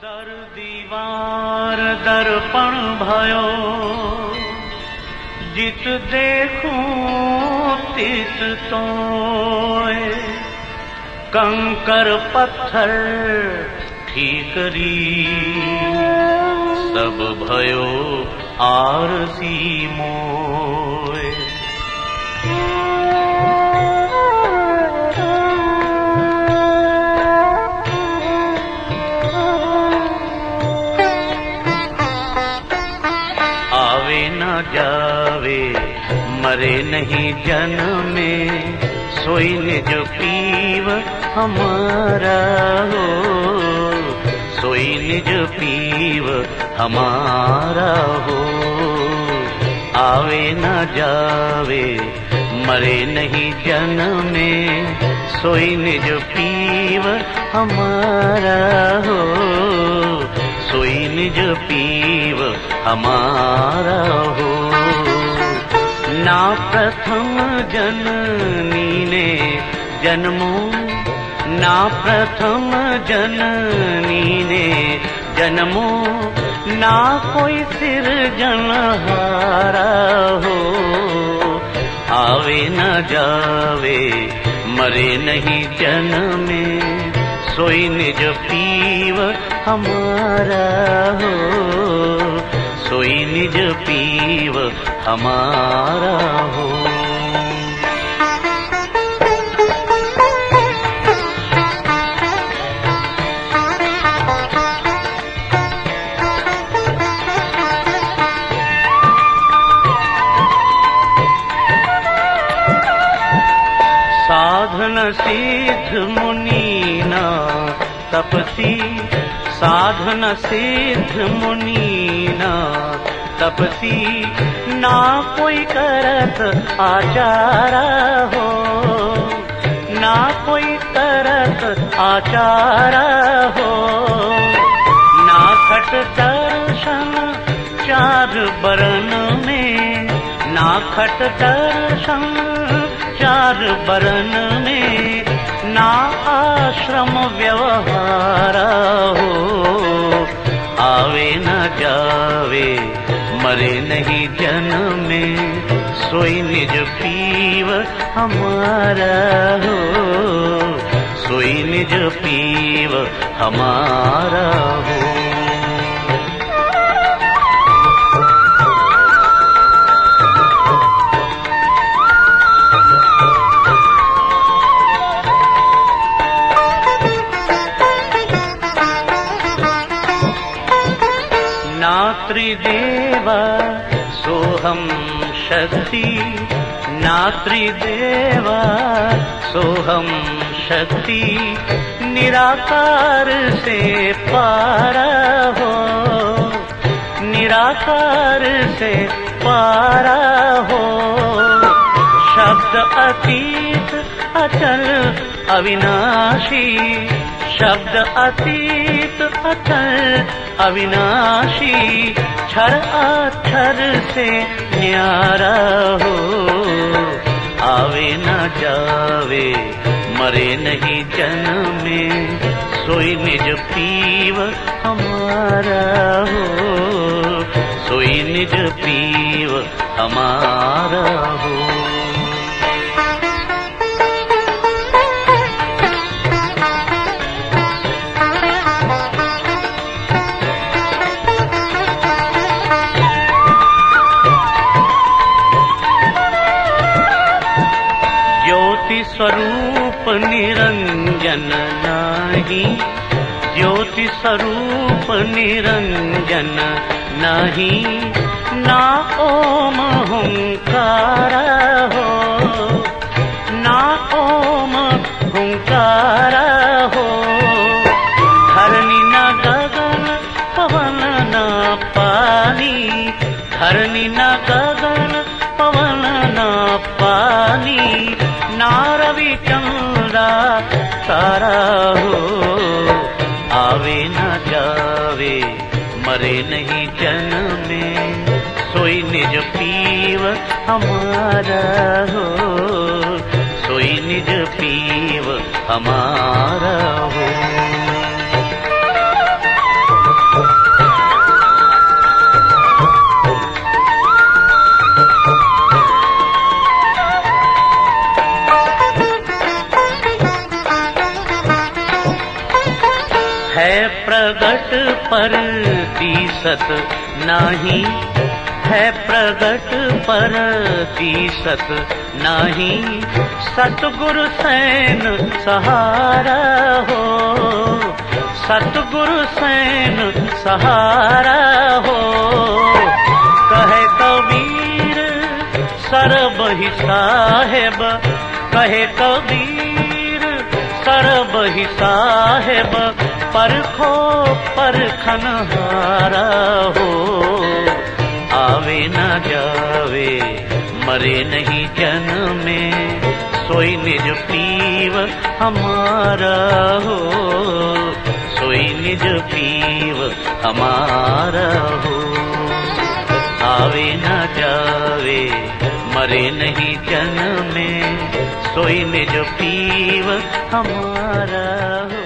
दर दीवार दर्पण भयो, जित देखूं तित तोय। कंकर पत्थर ठीकरी, सब भयो आरसी मोय। जावे मरे नहीं जन्मे, सोई निज पीव हमारा हो। सोई निज पीव हमारा हो। आवे न जावे मरे नहीं जन्मे, सोई निज पीव हमारा हो। सोई निज पीव हमारा हो। ना प्रथम जननी ने जन्मो, ना प्रथम जननी ने जन्मो, ना कोई सिरजनहारा हो। आवे न जावे मरे नहीं जन्मे, सोई निज पीव हमारा हो। सोई निज पीव हमारा हो। साधन सिद्ध मुनीना तपसी, साधन सिद्ध मुनीना तपसी, ना कोई करत आचारा हो। ना कोई करत आचारा हो। ना खट दर्शन चार बरन में, ना खट दर्शन चार बरन में, ना आश्रम व्यवहार हो। आवे न जावे मरे नहीं जन्मे, सोई निज पीव हमारा हो। सोई निज पीव हमारा हो। नात्रिदेवा सोहम शक्ति, नात्रिदेवा सोहम शक्ति, निराकार से पारा हो। निराकार से पारा हो। शब्द अतीत अचल अविनाशी, शब्द अतीत अचल अविनाशी, क्षर अक्षर से न्यारा हो। आवे न जावे मरे नहीं जन्मे, सोई निज पीव हमारा हो। सोई निज पीव हमारा हो। स्वरूप निरंजन नाही, ज्योति स्वरूप निरंजन नाही, ना ओम हुंकारा हो। ना ओम हुंकारा हो। धरनी न गगन पवन न पानी, धरनी न गगन पवन न पानी, ना रवि चंद्रा तारा हो। आवे न जावे मरे नहीं जन्मे, सोई निज पीव हमारा हो। सोई निज पीव हमारा हो। प्रगट पर तीसत नाही, है प्रगट पर तीसत नाही। सतगुरु सैन सहारा हो, सतगुरु सैन सहारा हो। कहे कबीर सरबहि साहेब, कहे कबीर सरबहि साहेब, परखो परखनहारा हो। आवे न जावे मरे नहीं जन्मे, सोई निज पीव हमारा हो, सोई निज पीव हमारा हो। आवे न जावे मरे नहीं जन्मे, सोई निज पीव हमारा हो।